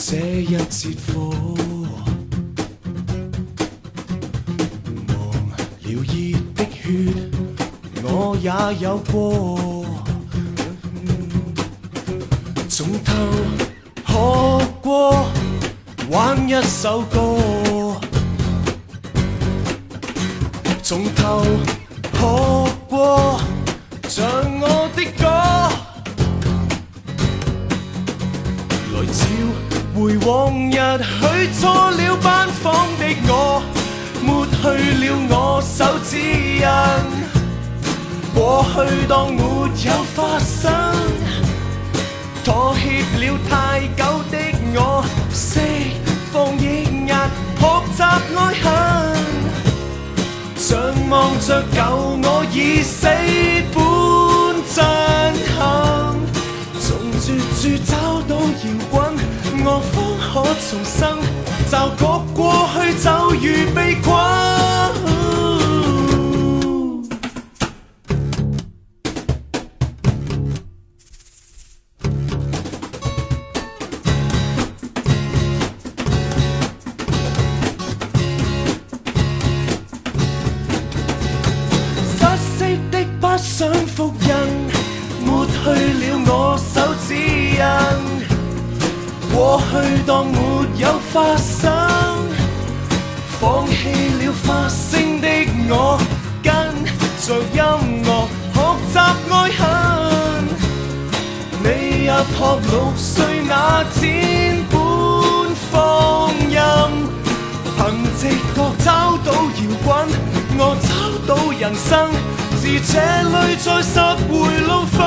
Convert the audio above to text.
这一節課，忘了熱的血，我也有過。從頭學過，玩一首歌。從頭學過，像我的歌。來召回往日去錯了班房的我，抹去了我手指印，過去當沒有發生，妥協了太久的我，釋放抑壓，學習愛恨，像望着舊我已死般震撼。從絕處找到搖滾，我方可重生，驟覺過去就如被困。失色的不想複印，抹去了我手指印，過去當沒有發生，放棄了發聲的我，跟着音樂學習愛恨。你入學6歲那天般放任，憑直覺找到搖滾，我找到人生，自這裏再拾回路分。